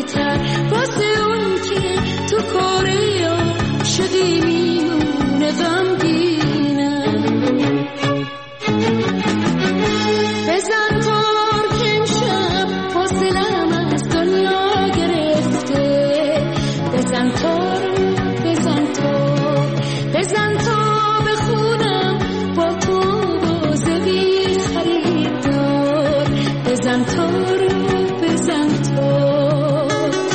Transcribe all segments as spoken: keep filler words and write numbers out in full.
تر واسه اون که تو کاره عاشقی میمونه غمگینم. بزن تار که امشب فاصله‌ام از دنیا گرفته. بزن تار بزن تار بزن تا بخونم با تو بازه بی خریدار. بزن تار بزن تار.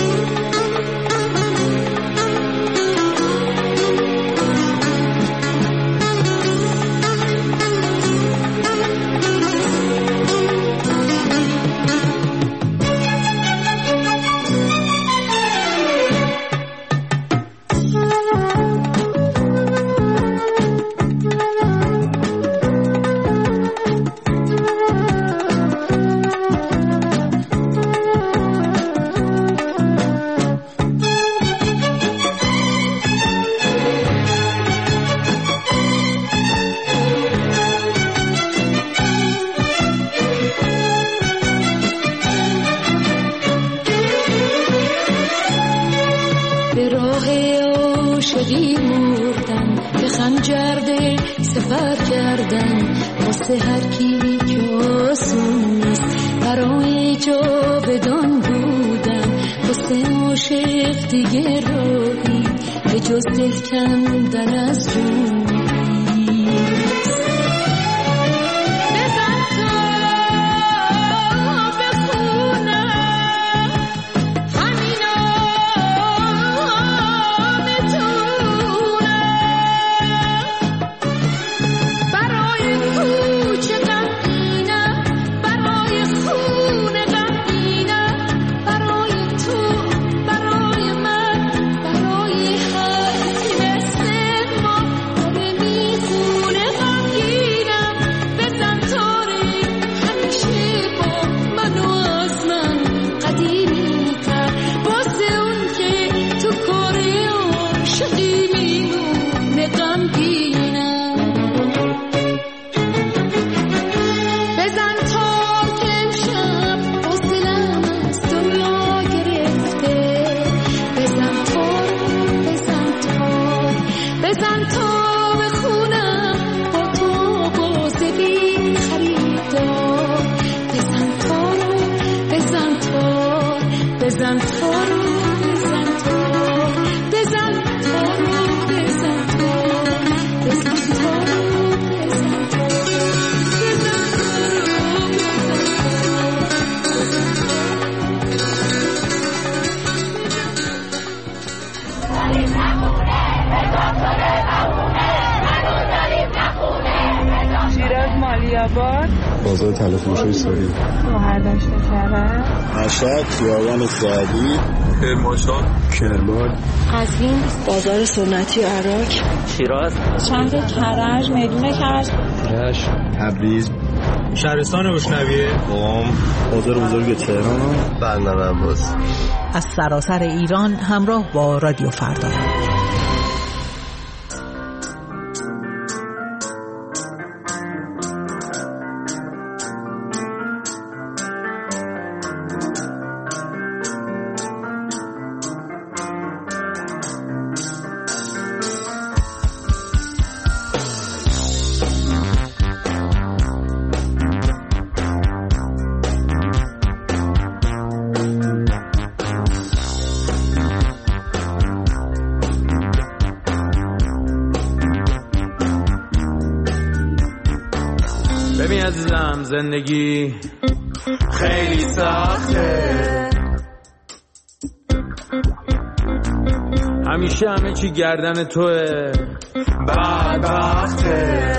به راه عاشقی مردم، به خنجر سفر کردم واسه هر کی که آسون نیست. برای جاودان بودم واسه عاشق دیگه راهی به جز دل کندن از جون. بازار تلفروشی سوری، شهردشت کرد، مشهد، خیابان سعدی، کرمانشاه، کرمان، قزوین، بازار سنتی عراق، شیراز، شهر کرج، میدون کرج، رشت، تبریز، شهرستان روشنویه، قم، بازار بزرگ تهران، بندر عباس. از سراسر ایران همراه با رادیو فردا. ببین عزیزم، زندگی خیلی سخته، همیشه همه چی گردن توه، بدبخته،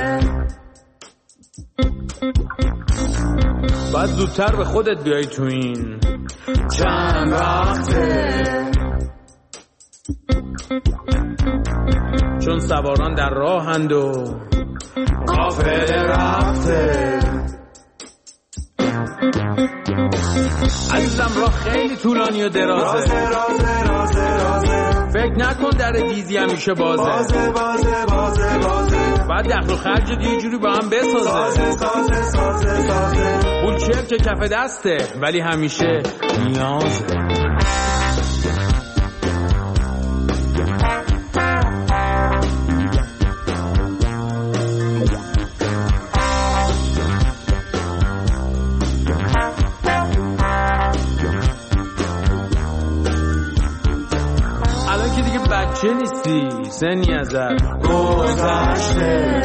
باید زودتر به خودت بیای تو این چند وقته، چون سواران در راهند و قافله رفته. عزیزم راه خیلی طولانی و درازه، رازه رازه رازه رازه. فکر نکن در دیزی همیشه بازه، بازه بازه بازه بازه. بعد دخل و خرج یه جوری با هم بسازه، سازه سازه سازه سازه. بولچر که کف دسته ولی همیشه نیازه. بچه نیستی، سنی ازت گذشته.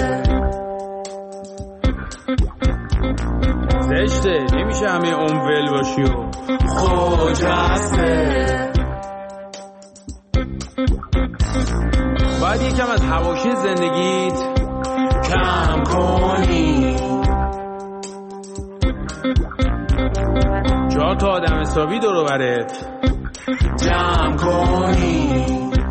زشته، نمیشه همه اون ول باشی و خجسته. باید یکم از حواشی زندگیت کم کنی، جا تا آدم حسابی دور و برت جمع کنی.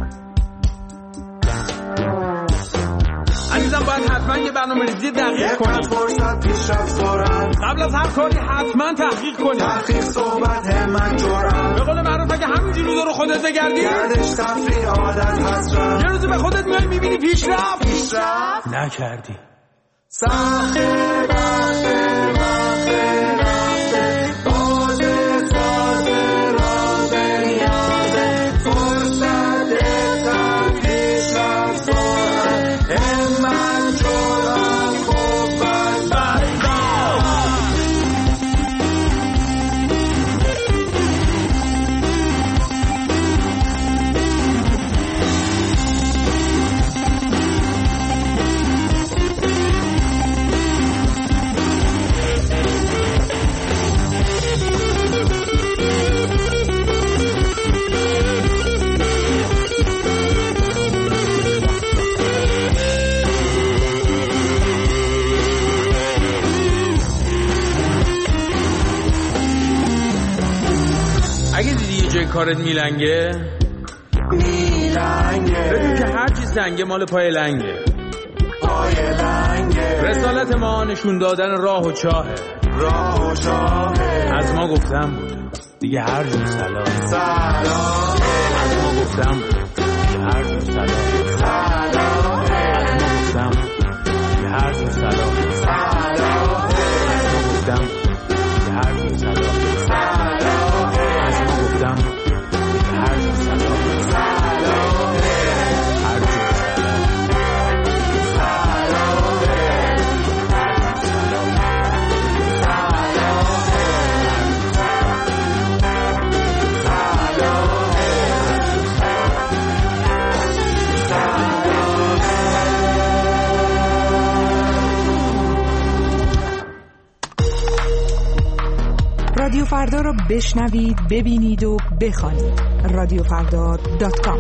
عزیزم باید حتما یه برنامه ریزی دقیق کنی. فرصت پیشرفت دارن، قبل از هر کاری حتما تحقیق کنی. تحقیق صحبت همت جرأت. به قول معروف اگه همینجوری دور خودت بگردی گردش تفریح عادت حسرت، یه روزی به خودت میای میبینی پیشرفت پیشرفت نکردی. سخته وقته وقته رفته بازه تازه رازه نیازه فرصت تر پیشرفت سرعت همت جرأت خوب بس بریزا. اگه دیدی یه جای کارت میلنگه میلنگه بدون که هر چی سنگه مال پای لنگه. پای لنگه رسالت ما نشون دادن راه و چاهه، راه و چاهه. از ما گفتم بود دیگه هر جور سلام سلام از ما گفتم بود دیگه هر جور سلام سلام از ما گفتم دیگه هر جور سلام سلام از ما گفتم دیگه هر جور سلام از ما گفتم دیگه هر جور سلام هر جور رادیو فردا رو بشنوید، ببینید و بخوانید. رادیو فردا دات کام.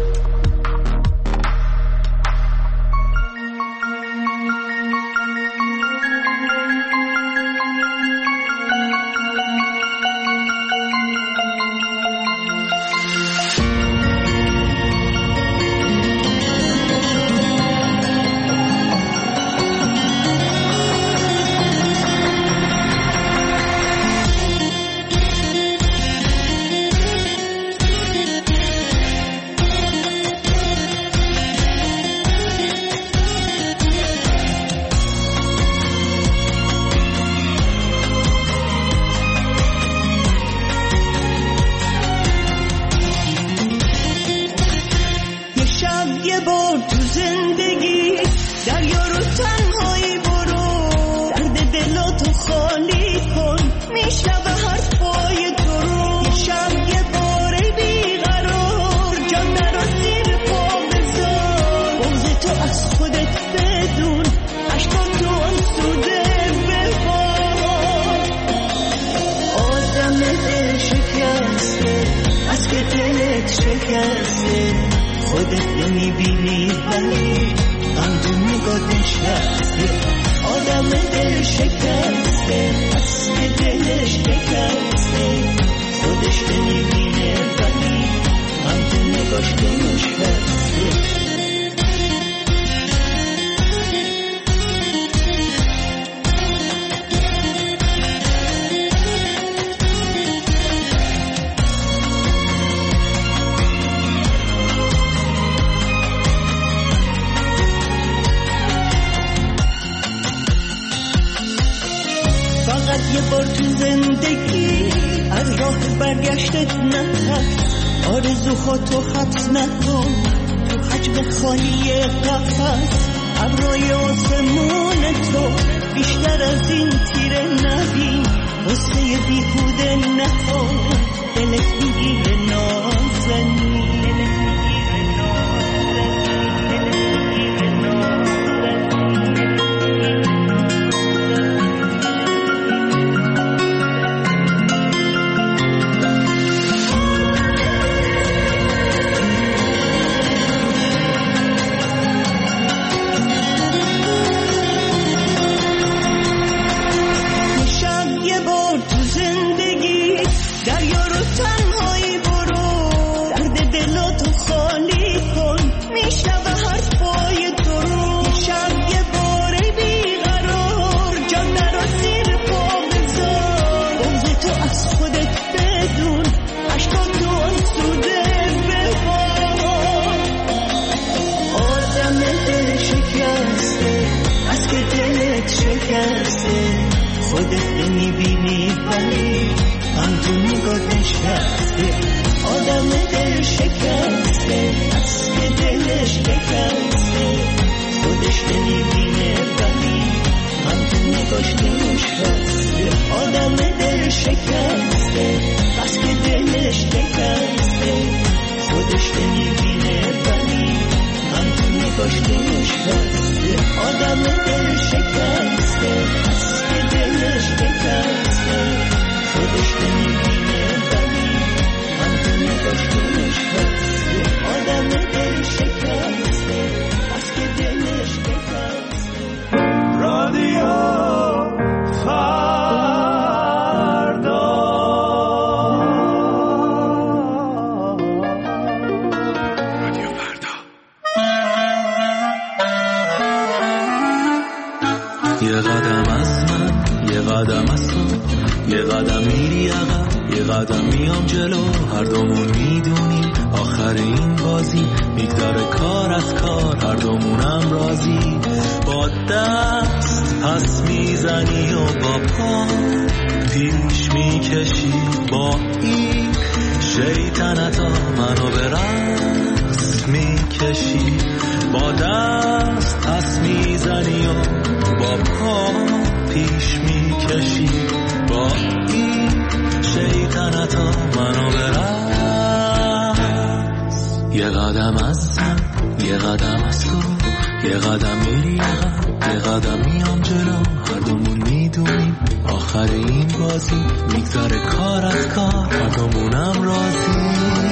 خودت نمیبینی ولی غم تو نگاه نشسته. آدم دل شکسته از که دلش شکسته، خودش نمیبینه ولی غم تو نگاش نشسته. یه بار تو زندگی از راه برگشتت نترس، آرزو خودتو حبس نکن تو حجم خالی قفس. ابرای آسمون تو بیشتر از این تیره نبین، غصه بیهوده نخور دلت میگیره نازنین. تو نگاه نشسته آدم دل شکسته از که دلش شکسته خودش نمیبینه ولی من تو نگاش نشسته آدم دل شکسته از که دلش شکسته خودش نمیبینه ولی من تو نگاش نشسته آدم دل شکسته از که دلش شکسته خودش نمیبینه ولی من تو نگاش نشسته آدم دل شکسته از که دلش شکسته رادیو یه قدم از من یه قدم از تو یه قدم میری عقب یه قدم میام جلو هر دومون میدونیم آخر این بازی میگذاره کار از کار هر دومونم راضی با دست پس میزنی و با پا پیش میکشی با این شیطنتا منو به رقص میکشی با دست پس میزنی و با پا پیش میکشی با این شیطنتا منو به رقص یه قدم از من یه قدم از تو یه قدم میری عقب یه قدم میام جلو هر دومون میدونیم آخر این بازی میگذره کار از کار هر دومونم راضی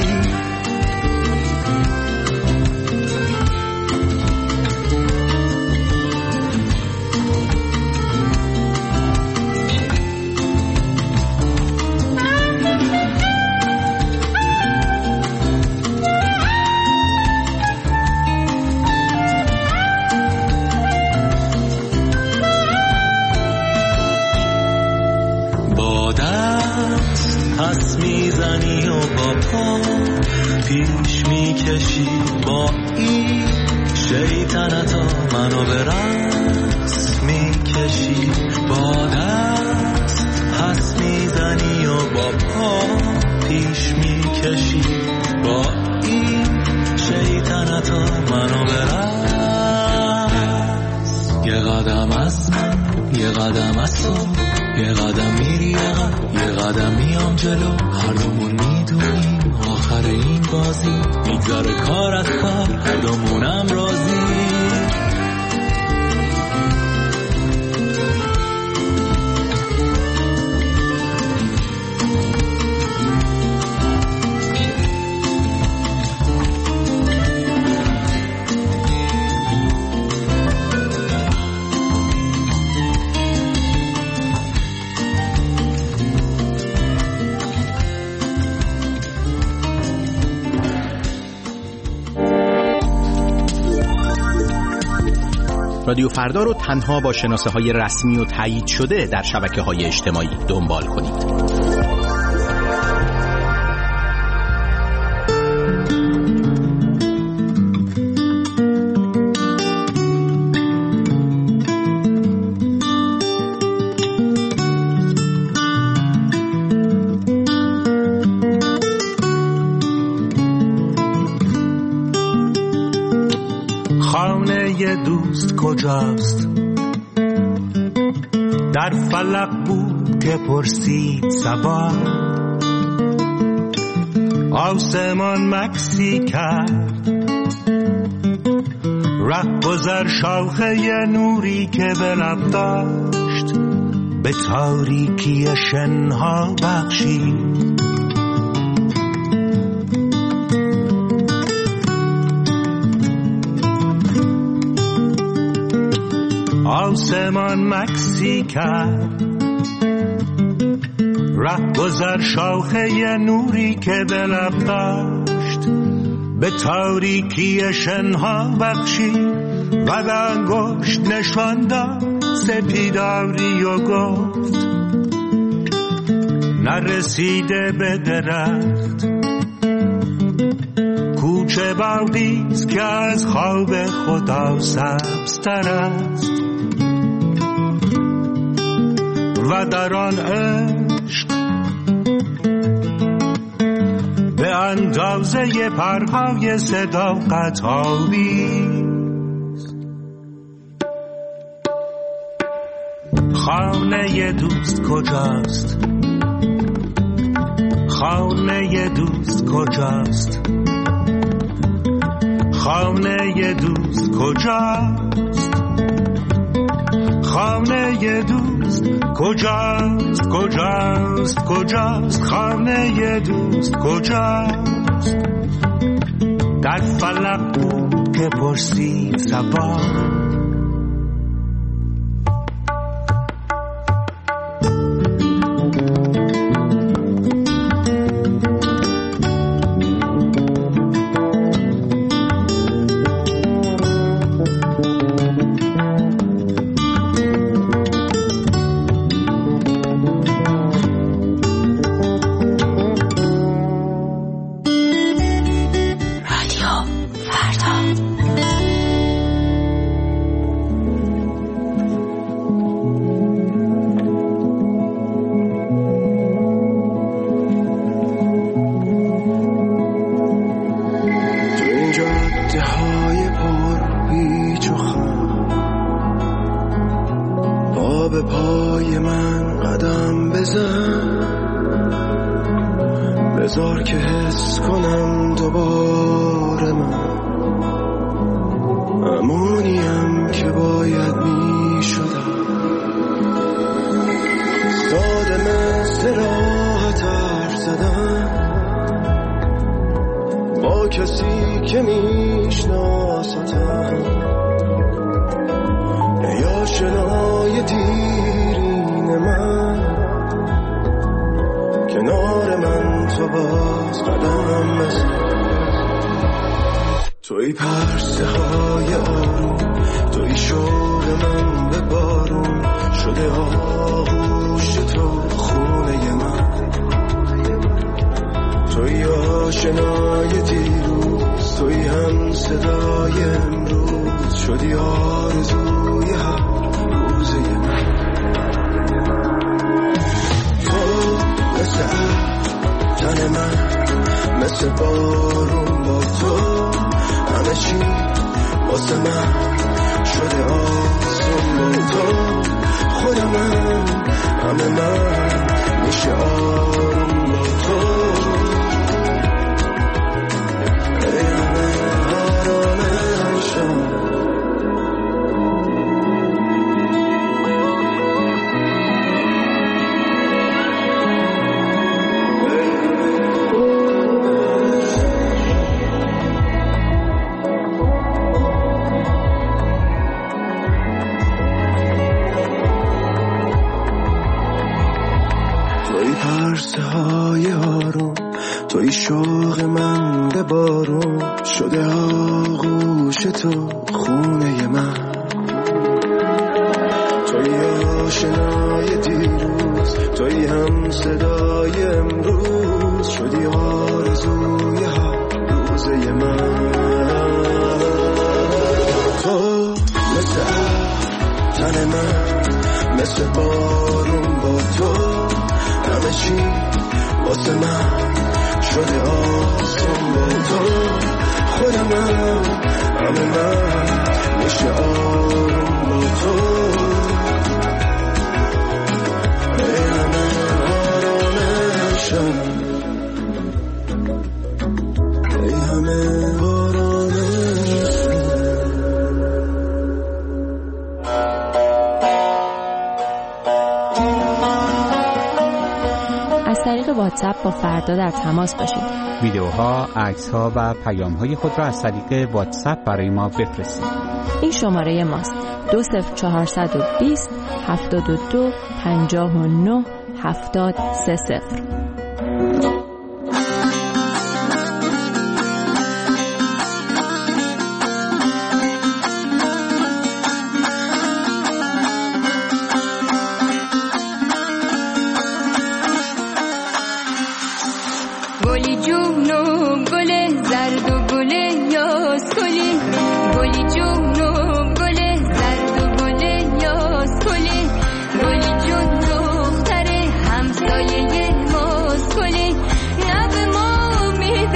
پس میزنی و با پا پیش میکشی با این شیطنتا منو به رقص میکشی با دست پس میزنی و با پا پیش میکشی با این شیطنتا منو به رقص یه قدم از من یه قدم از تو یه قدم میری عقب یه قدم میام جلو هر دومون میدونیم آخر این بازی میگذاره کار از کار هر دومونم راضی رادیو فردا رو تنها با شناسه های رسمی و تایید شده در شبکه های اجتماعی دنبال کنید. دوست کجاست در فلک بود که پرسید صبا آسمان مکسی کرد ره گذر شاخه نوری که به لب داشت به تاریکی شنها بخشید آسمان مکسی کرد ره گذر شاخه نوری که به لب داشت به تاریکی شنها بخشید و به انگشت نشان داد سپیداری و گفت نرسیده به درخت کوچه باغیست که از خواب خدا سبزتر است و در آن عشق به اندازه پرهای صداقت آویست. خانه دوست کجاست؟ خانه دوست کجاست؟ خانه دوست کجاست؟ خانه دوست کجاست؟ کجاست؟ کجاست؟ خانه دوست کجاست؟ در فلک بود که پرسید صبا، بذار که حس کنم دوباره من همونیم که باید می شدم. ساده مثل راحت حرف زدن با کسی که میشناستم، ای آشنای دیرین من، کنار من تو باز قدم بزن. توی پرسه های آروم، توی شوق من به بارون شده آغوش تو خونه من. توی آشنای دیروز، توی هم صدای امروز شدی آرزوی هر روزه من. مثل تن من، مثل بارون با تو، همه چی واسه من شده آسون با تو. خود من، همه من میشه آروم با تو. ای همه آرامشم، پرسه های آروم، توی شوق من به بارون شده آغوش تو خونه من. توی آشنای دیروز، توی هم صدای امروز شدی آرزوی هر روزه من. تو مثل تن من، مثل بارون با تو، همه چی واسه من شده آسون با تو. خود من، همه من میشه آروم با تو. ای همه آرامشم، ای همه آرامشم. از طریق واتساپ با فردا در تماس باشید. ویدیوها، عکس‌ها و پیام‌های خود را از طریق واتساپ برای ما بفرستید. این شماره ماست: دو صفر چهارصد و بیست هفتاد و دو پنجاه و نه هفتاد سه صفر. گلی جون و گل زرد و گل یاس گلی، گلی جون و گل زرد و گل یاس گلی، گلی جون دختر همسایه ماست گلی. نه به ما امید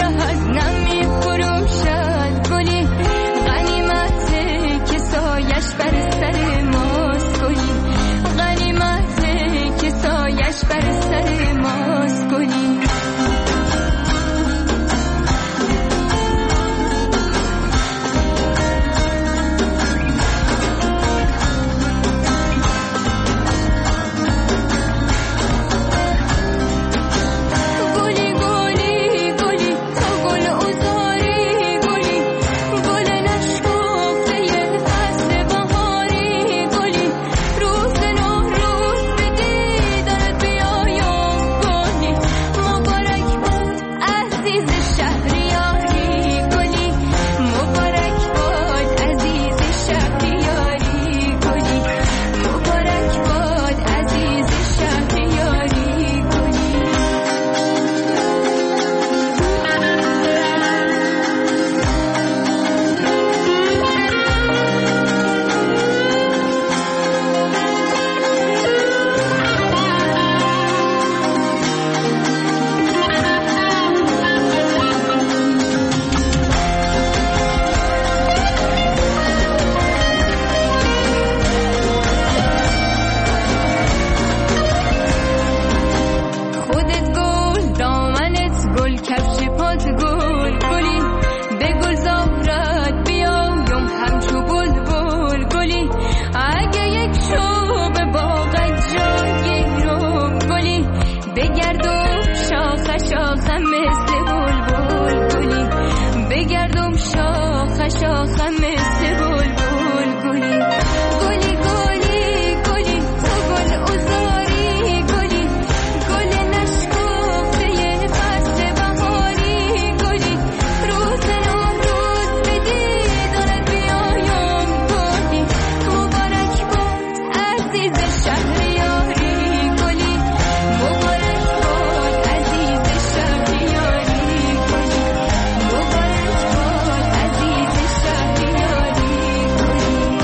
شاخم مثل بلبل گلی گلی گلی گلی تو گل ازاری گلی گل نشکفته فصل بهاری گلی روز نوروز به دیدارت بیایم گلی مبارک باد عزیز شهریاری گلی مبارک باد عزیز شهریاری گلی مبارک باد عزیز شهریاری گلی.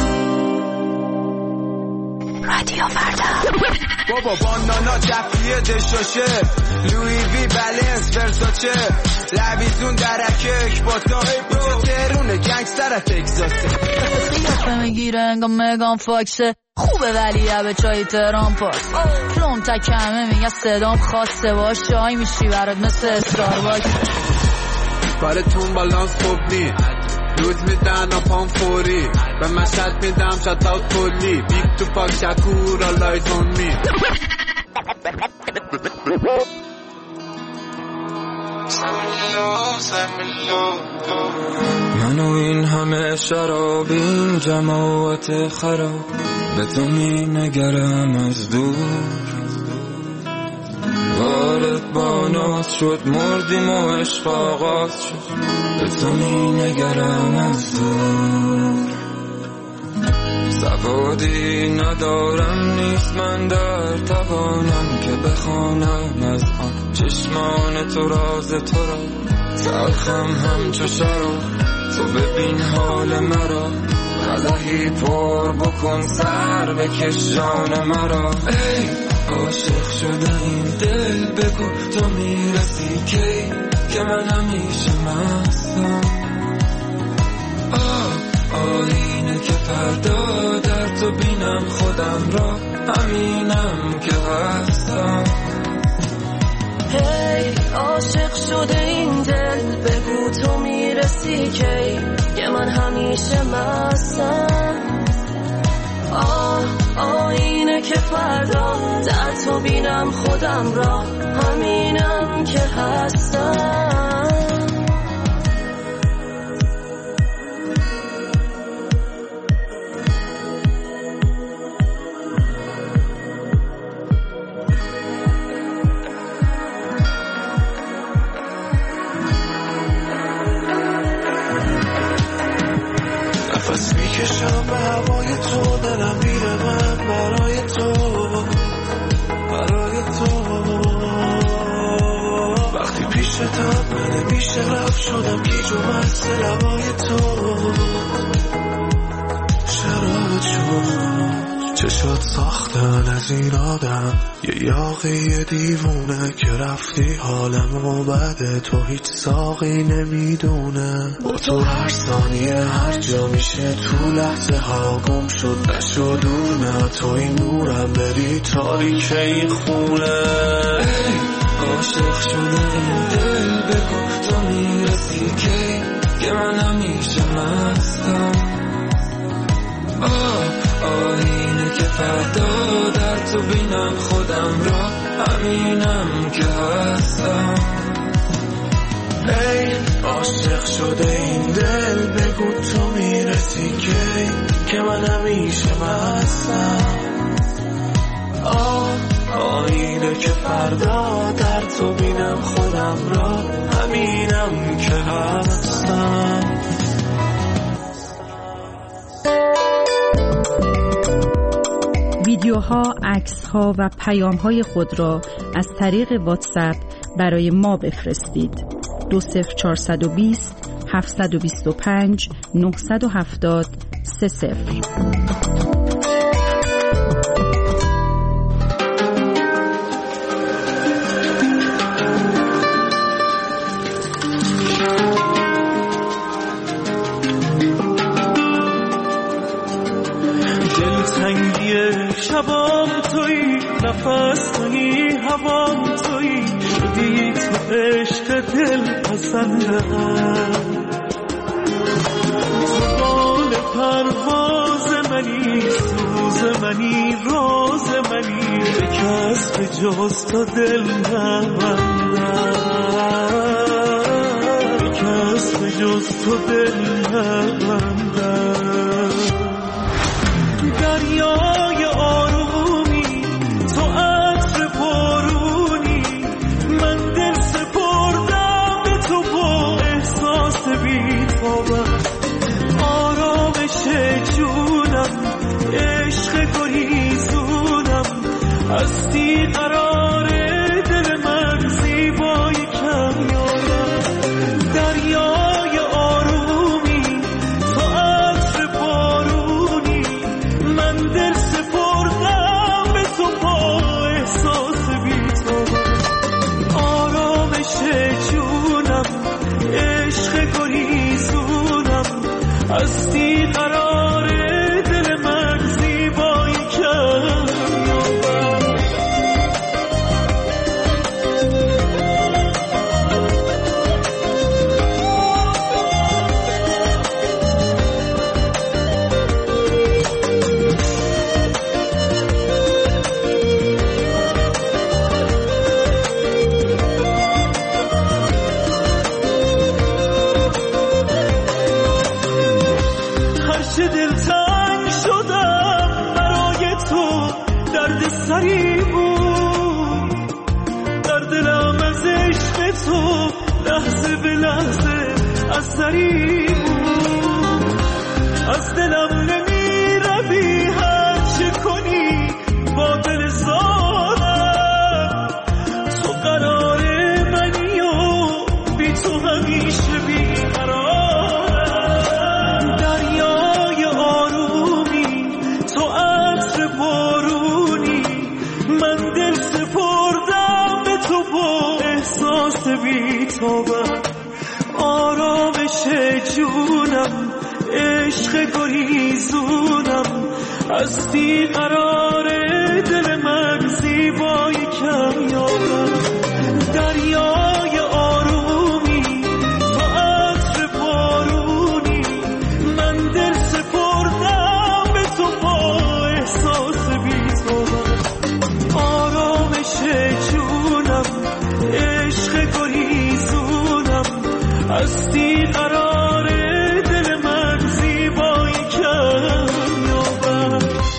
رادیو فردا. بابا بانانا جفریه دشاشه لوی وی بلنس ورساچه لبیزون درکه اکباتا اینجا تهرونه گنگستر تگزاسه سیاسه میگیره انگا مگان فاکسه خوبه ولی به چای تهران پاس پلوم تکمه میگه صدام خواسته باش چای میشی برات مثل استارباکس کارتون بالانس خوب نی روز میدن پام فوری به مشهد میدم شتاوت کلی بیگ تو پاک شکور آلایز اون می منو این همه شرابیم جماعت خراب به تو می نگرم از دور وارد با ناز شد مردیم و عشق آغاز شد به تو می نگرم از دور سوادی ندارم نیست من در توانم که بخوانم از آن چشمان تو راز تو را تلخم همچو شراب تو ببین حال مرا قدحی پر بکن سر بکش جان مرا ای عاشق شده این دل بگو تو میرسی کی که من همیشه مستم آه آینه که فردا در تو بینم خودم را همینم که هستم هی عاشق شده این دل بگو تو میرسی کی که من همیشه مستم آه آینه که فردا در تو بینم خودم را همینم که هستم نفس میکشم به هوای تو دلم میره من برای تو برای تو وقتی پیشتم من میشه رفت شدم گیج و مست لبای تو شرابت شد چشات ساختن از این آدم یه یاقی دیوونه که رفتی حالمو بده تو هیچ ساقی نمیدونه با تو هر ثانیه هر جا میشه تو لحظه ها گم شد نشد دور نه تو این نورم بری تاریک این خونه ای عاشق شده این دل بگو تو میرسی کی که من همیشه مستم آه آینه که فردا در تو بینم خودم را همینم که هستم ای عاشق شده این دل بگو تو میرسی کی که من همیشه مستم آه آینه که فردا در تو بینم خودم را همینم که هستم ویدیوها، عکس‌ها و پیام‌های خود را از طریق واتساپ برای ما بفرستید. دو صفر چهارصد و بیست هفتصد و بیست و پنج نهصد و هفتاد سه صفر. شبام تویی نفس تویی هوام تویی شدی تو عشق دل پسندم تو بال پرواز منی سوز منی راز منی به کس به جز تو دل نبندم به کس به جز تو دل نبندم. دریای آرومی تو عطر بارونی، من دل سپردم به تو با احساس بی‌تابم. آرامش جونم، عشق گریزونم، هستی قرار دل من زیبای کمیابم. دریای آرومی تو عطر بارونی، من دل سپردم به تو با احساس بی‌تابم. آرامش جونم، عشق گریزونم، هستی قرار دل من زیبای کمیابم. هرچه دلتنگ شدم برای تو درد سری بود، در دلم از عشق تو لحظه به لحظه اثری بود. از دلم نمی روی هر چه کنی با دل زادم. تو قرار منی و بی تو همیشه بیقرارم. دریای آرومی تو عطر بارونی، من دل سپردم به تو با احساس بی‌تابم. آرامش جونم، عشق گریزونم، هستی قرار دل من زیبای کمیابم. دریای آرومی تو عطر بارونی، من دل سپردم به تو با احساس بی‌تابم. آرامش جونم، عشق گریزونم، هستی قرار دل من زیبای کمیابم.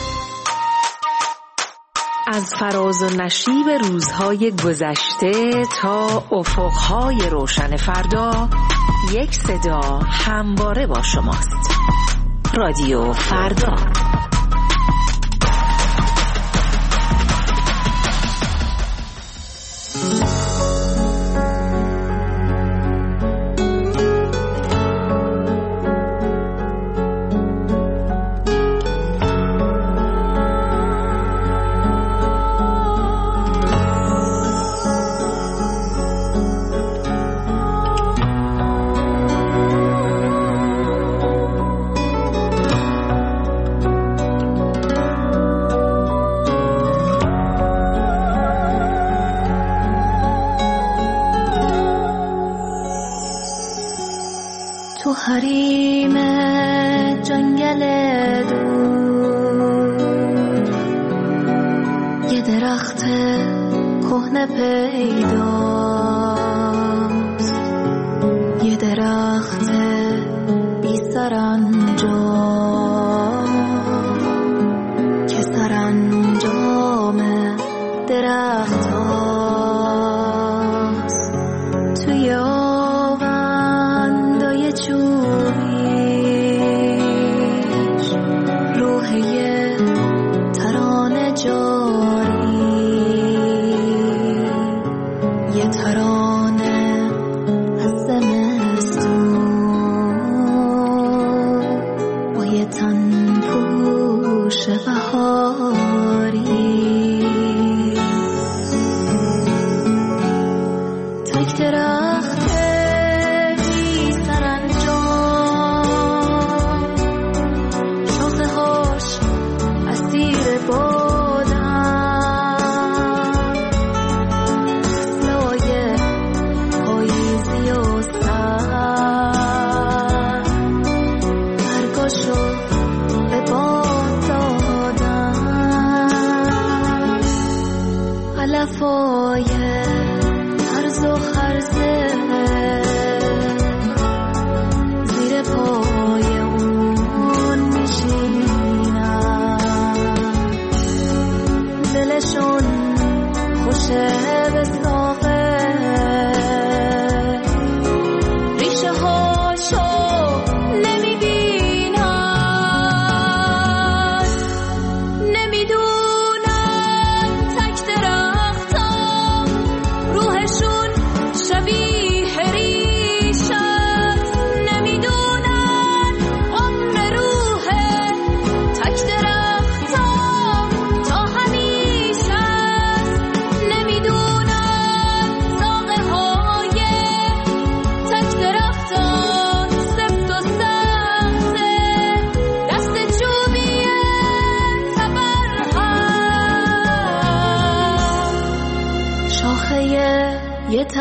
از فراز و نشیب روزهای گذشته تا افقهای روشن فردا، یک صدا همواره با شماست. رادیو فردا. تو حریم جنگل دور یه درخت کهنه پیداست، یه درخت بی سرانجام که سرانجام درخت هاست. توی چوبیش روح یه ترانه جاری، یه ترانه از زمستون.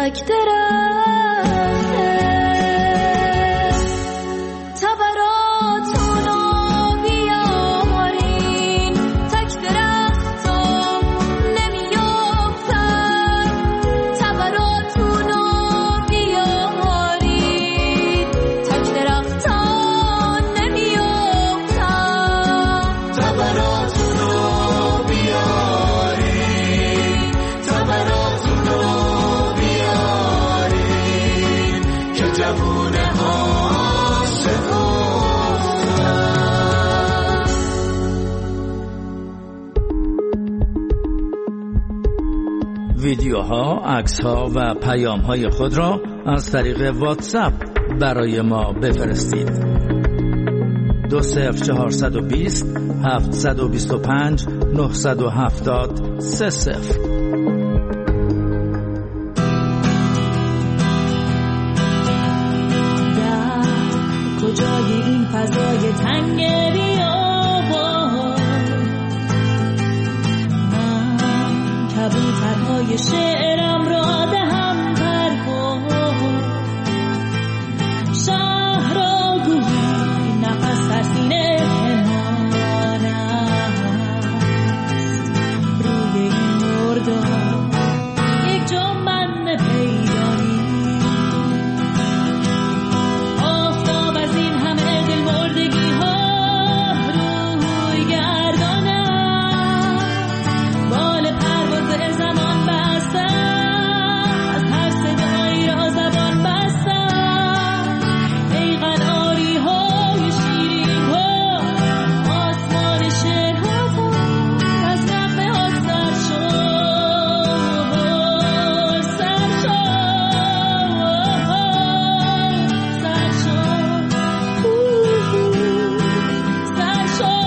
تک درخته تبراتونو بیارین تک درختا نمیافتن تبراتونو بیارین تک درختا نمیافتن تبراتونو بیارین تبراتونو بیارین که جوونه ویدیوها، عکس‌ها و پیام‌های خود را از طریق واتساپ برای ما بفرستید. دو صفر چهارصد و بیست هفتصد و بیست و پنج نهصد و هفتاد سه صفر. در کجای این فضای تنگ بیابان من کبوترهای شعرم را دهم پرواز شهر را گویی نفس در سینه پنهان است روی این مردار یک جا من پیدا نیست آفتاب از این همه دل مردگی ها روی گردانم بال پرواز زمان بستم از هر صدایی را زبان بستم ای قناری های شیرین ها آسمان شهرها پر از نغمه ها سر شد سر شد سر شد سر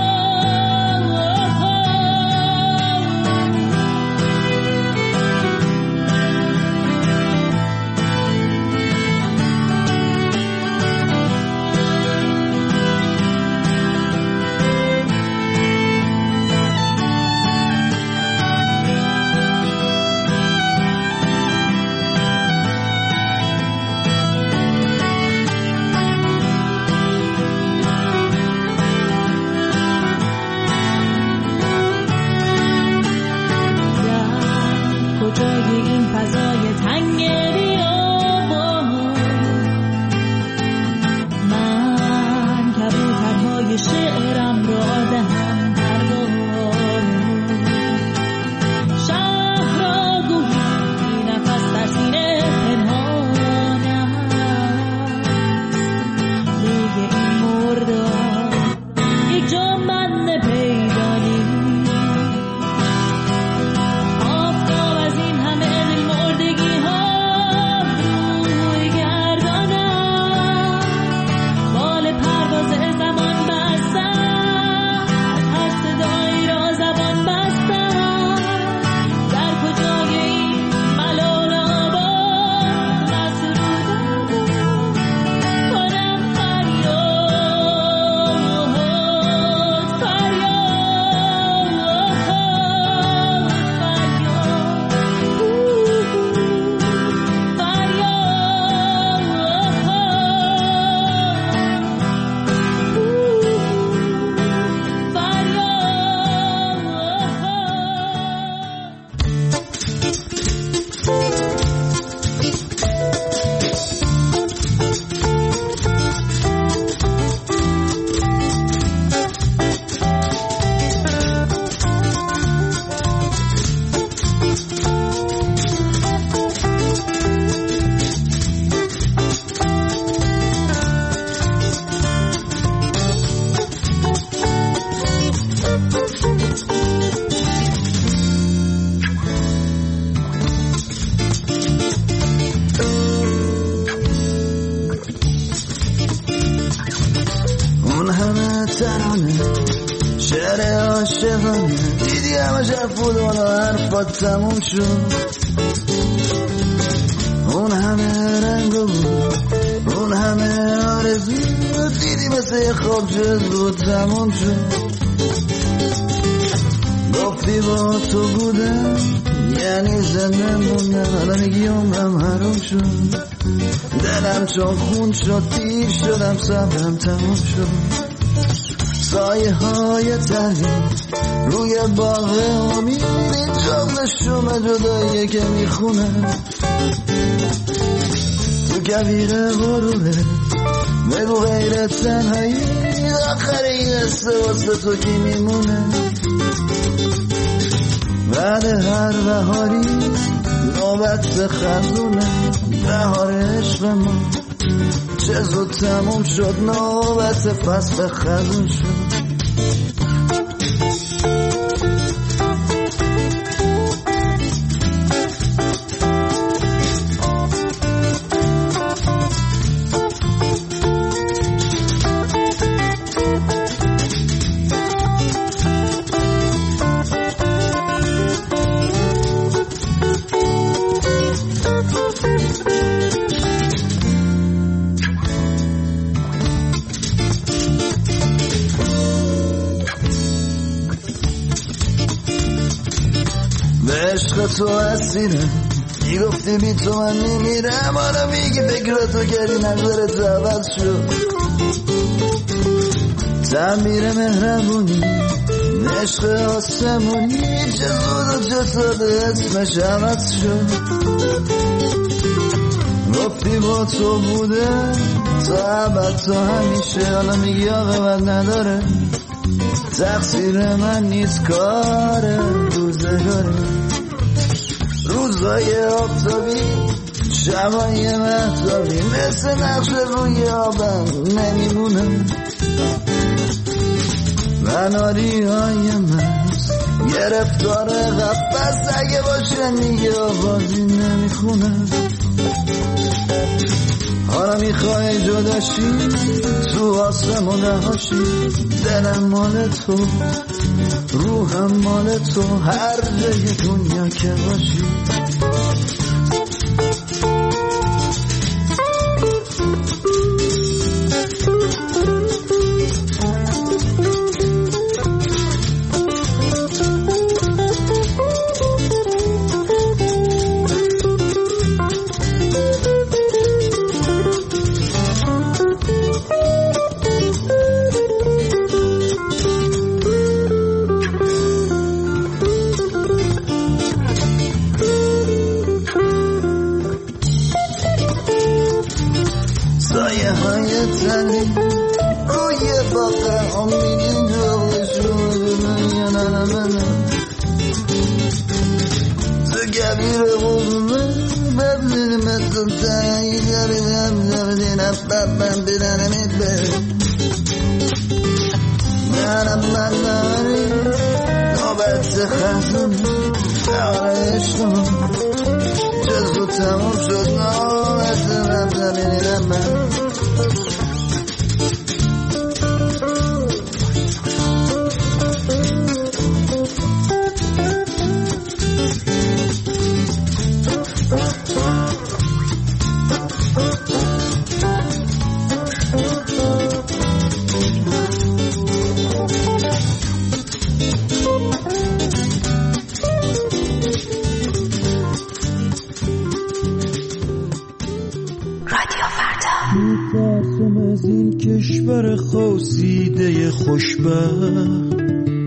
کجای این فضای تنگ بیابان من کبوترهای شعرم را دهم پرواز شهر را گویی نفس در سینه پنهان است روی این مردار یک جا من پیدا نیست آفتاب از این همه دل مردگی ها روی گردانم بال پرواز زمان بستم از هر صدایی را زبان بستم در کجای این ملال آباد مسرودم کنم فریاد فریاد اون همه ترانه شعر عاشقانه دیدی همه شب فوتبال و حرفات تموم شد اون همه رنگ و بود اون همه آرزو دیدی مثل خواب شد زود تموم شد گفتی با تو بودم یعنی زنده موندم. حالا میگی عمرم حروم شد، دلم چون خون شد، پیر شدم، صبرم تموم شد. سایه های تنی روی باغ امید، جغل شوم جداییه که میخونه تو کویر غروره. بگو غیر تنهایی آخر این قصه واسه تو کی میمونه؟ بعد هر بهاری نوبت خزونه، بهار عشق ما چه زود تموم شد، نوبت فصل خزون شد. تو اسیرم، میگفتی بی تو من میمیرم، حالا میگی فکراتو کردی نظرت عوض شد. تعمیر مهربونی عشق آسمونی چه زود و چه ساده اسمش عوض شد. گفتی با تو بوده تا ابد تا همیشه، حالا میگی عاقبت نداره، تقصیر من نیست کار روزگاره. روزای آفتابی شبای مهتابی مثل نقش روی آبم نمیمونم. مناری های مست گرفتار قفص اگه باشه دیگه آوازی نمیخونم. حالا میخوای جداشی تو آسمون رهاشی، دلم مال تو روحم مال تو، هر جای دنیا که باشی. میترسم از این کشور خواسیده خوشبخت،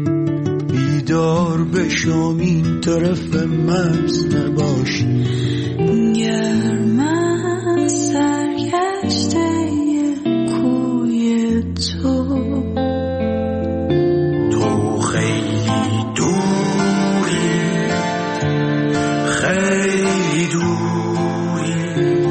بیدار بشم این طرف مرز نباشی. گرم از سرگشته کوی تو، تو خیلی دوری خیلی دوری.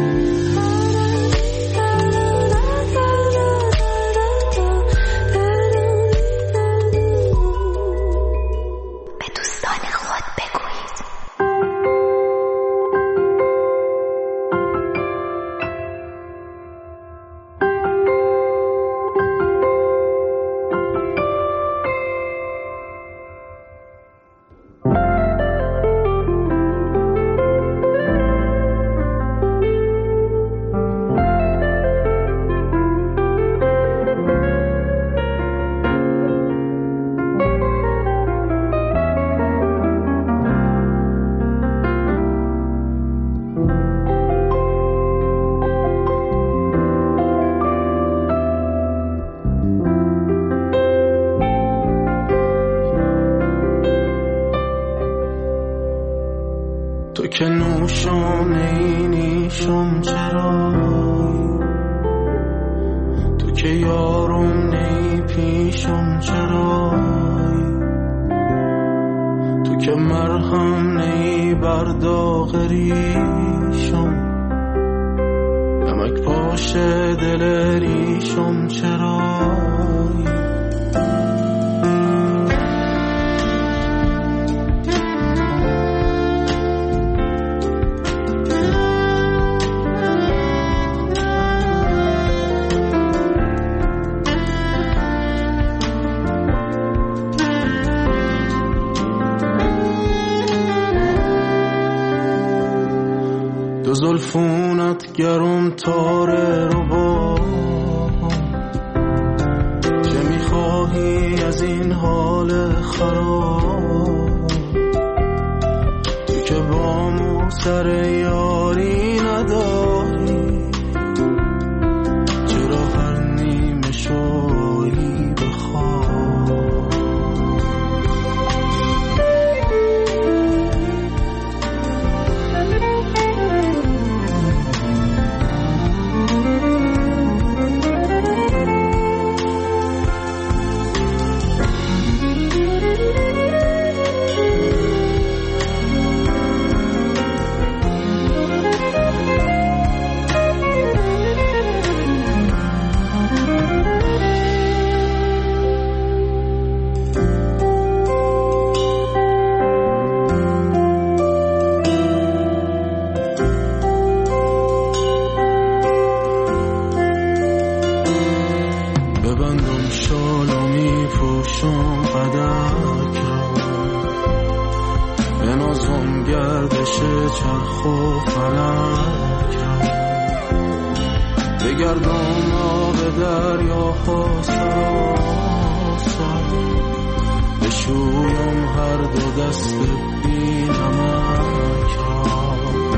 به دوستان خود بگویید. که یارم نی پیشم چرایی، تو که مرهم نی بر داغ ریشم، نمک پاشه دل ریشم چرایی. دو زلفونت گرم تاره رو با، چه میخواهی از این حال خراب، تو که با مو سر یاری نداری، چرا هر نیمه شویی بخواب. ببندم شالو میپوشم قدک را، بنازم گردش چرخ و فلک را، بگردم آب دریاها سراسر، بشویم هر دو دست بی نمک را،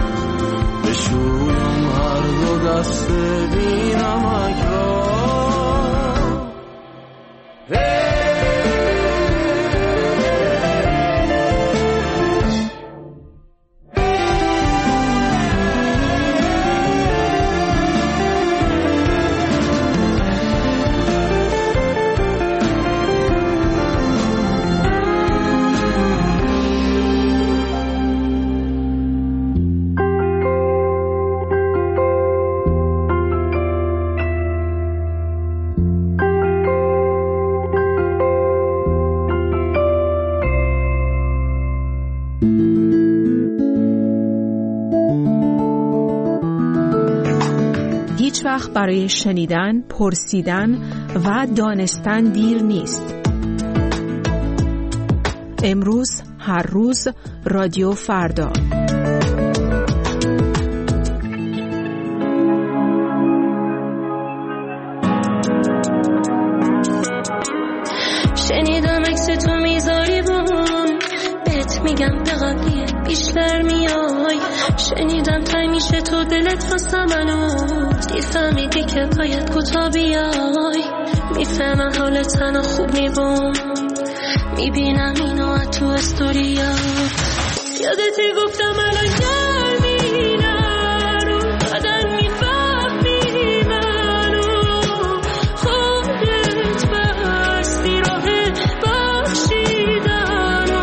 بشویم هر دو دست بی نمک را. هیچ وقت برای شنیدن، پرسیدن و دانستن دیر نیست. امروز، هر روز، رادیو فردا. شنیدم عکس تو میذاری بون، بهت میگم به قبلیه بیشتر میای. شنیدم تای میشه تو دلت واسه منو، دیر فهمیدی که باید کوتا بیای. میفهمم حال تنها خوب میبون، میبینم اینو از تو استوریا. یادتی گفتم الان گرمی نرو، آدم میفهمی منو، خودت بستی راه بخشیدنو،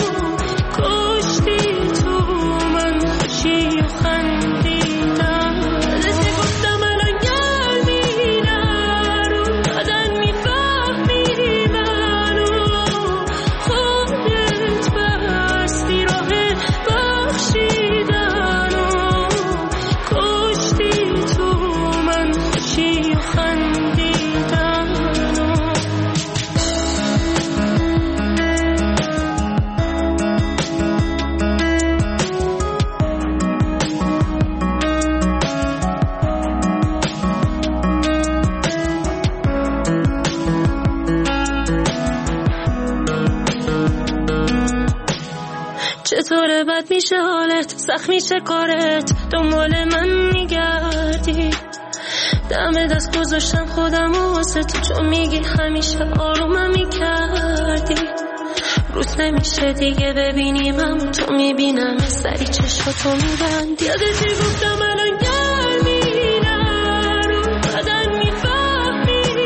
کشتی تو من خوشی و خندیدن. یادتی گفتم الان گرمی نرو، آدم میفهمی منو، خودت بستی راه بخشیدنو، کشتی تو من خوشی و خندیدنو. چطوره بد میشه حالت، سخت میشه کارت، دنبال من میگردی. دم دست گذاشتم خودم و واسه تو، چون میگی همیشه آرومم میکردی. روز نمیشه دیگه ببینیم هم تو میبینم، سری چشماتو میبند. یادتی گفتم الان گرمی نرو، آدم میفهمی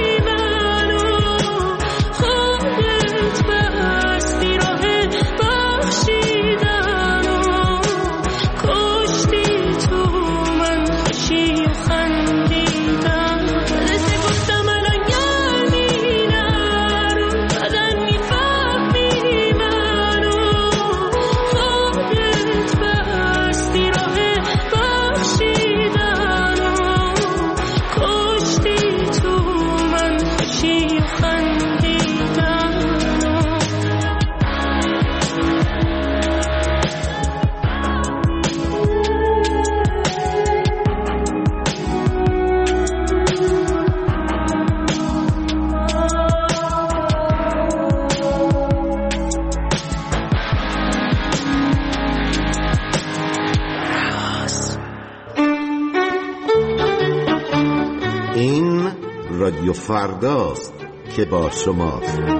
فرداست که با شما.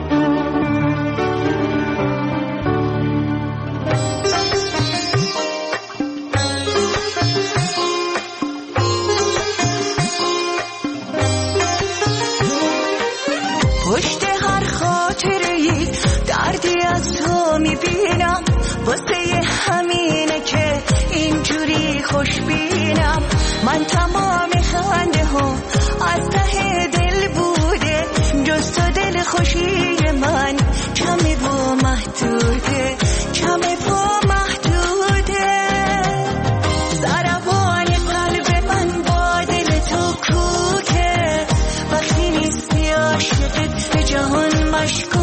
پشت هر خاطره‌ای دردی از تو میبینم، واسه همینه که اینجوری خوشبینم. من تمام خنده ها از ته دل بوده، جز تو دل خوشی من کمه و محدوده، کمه و محدوده. ضربان قلب من با دل تو کوکه، وقتی نیستی عاشقت به جهان مشکوکه.